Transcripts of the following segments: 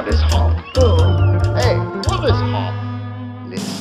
What is hop? Hey, what is hop? Listen.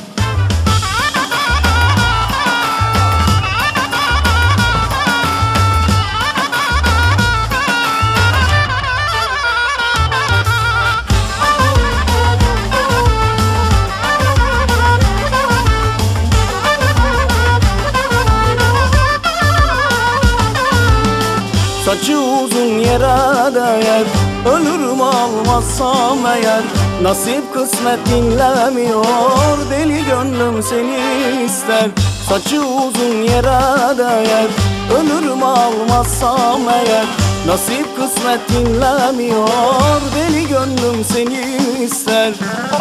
Saçı uzun yere değer, ölürüm almazsam eğer. Nasip kısmet dinlemiyor, deli gönlüm seni ister. Saçı uzun yere değer, ölürüm almazsam eğer. Nasip kısmet dinlemiyor, deli gönlüm seni ister.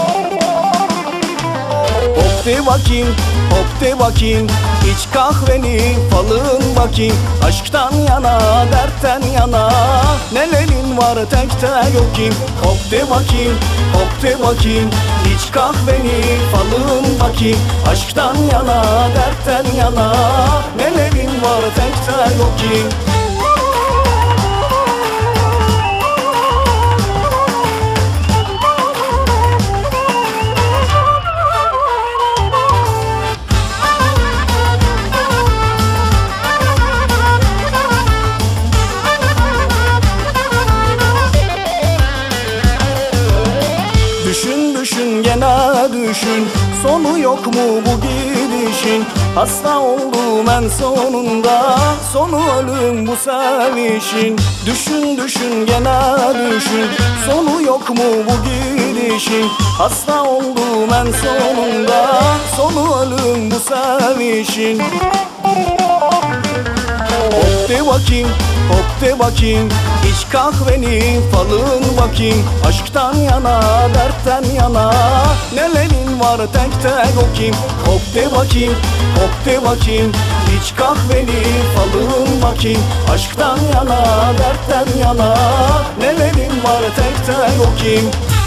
Hop de bakayım, hop de bakayım, iç kahveni falın bakayım. Aşktan yana, dertten yana, nelerin var tek tek okuyayım. Hop de bakayım, hop de bakayım, iç kahveni falın bakayım. Aşktan yana, dertten yana, nelerin var tek tek okuyayım. Düşün düşün gene düşün, sonu yok mu bu gidişin? Hasta oldum en sonunda, sonu ölüm bu sevişin. Düşün düşün gene düşün, sonu yok mu bu gidişin? Hasta oldum en sonunda, sonu ölüm bu sevişin. Hop de bakayım, hop de bakayım, iç kahveni falın bakayım. Aşktan yana, dertten yana, nelerin var tek tek okuyayım. Hop de bakayım, hop de bakayım, iç kahveni falın bakayım. Aşktan yana, dertten yana, nelerin var tek tek okuyayım.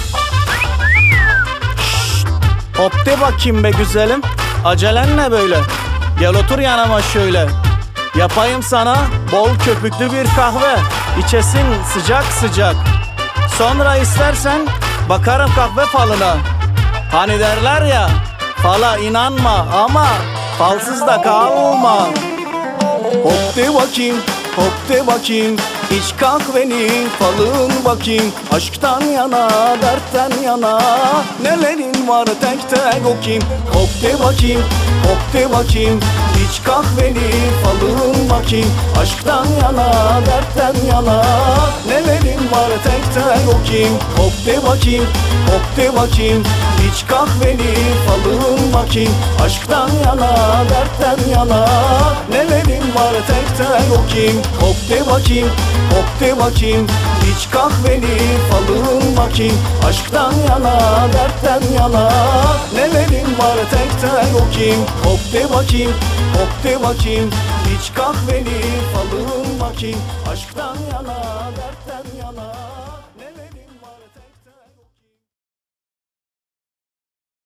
Hop de bakayım be güzelim, acelen ne böyle? Gel otur yanıma şöyle. Yapayım sana bol köpüklü bir kahve, içesin sıcak sıcak. Sonra istersen bakarım kahve falına. Hani derler ya, fala inanma ama falsız da kalma. Hop de bakayım, hop de bakayım, iç kahveni falın bakayım. Aşktan yana, dertten yana, nelerin var tek tek okuyayım. Hop de bakayım, hop de bakayım, iç kahveni falın bakayım. Aşktan yana, dertten yana, nelerin var tek tek okuyayım. Hop de bakayım, hop de bakayım, iç kahveni falın bakayım. Aşktan yana, dertten yana, nelerin var tek tek okuyayım. Hop de bakayım, hop de bakayım, iç kahveni falın bakayım. Aşktan yana, dertten yana, nelerin var tek tek okuyayım. Hop de bakayım, hop de bakayım, iç kahveni falın bakayım. Aşktan yana, dertten yana.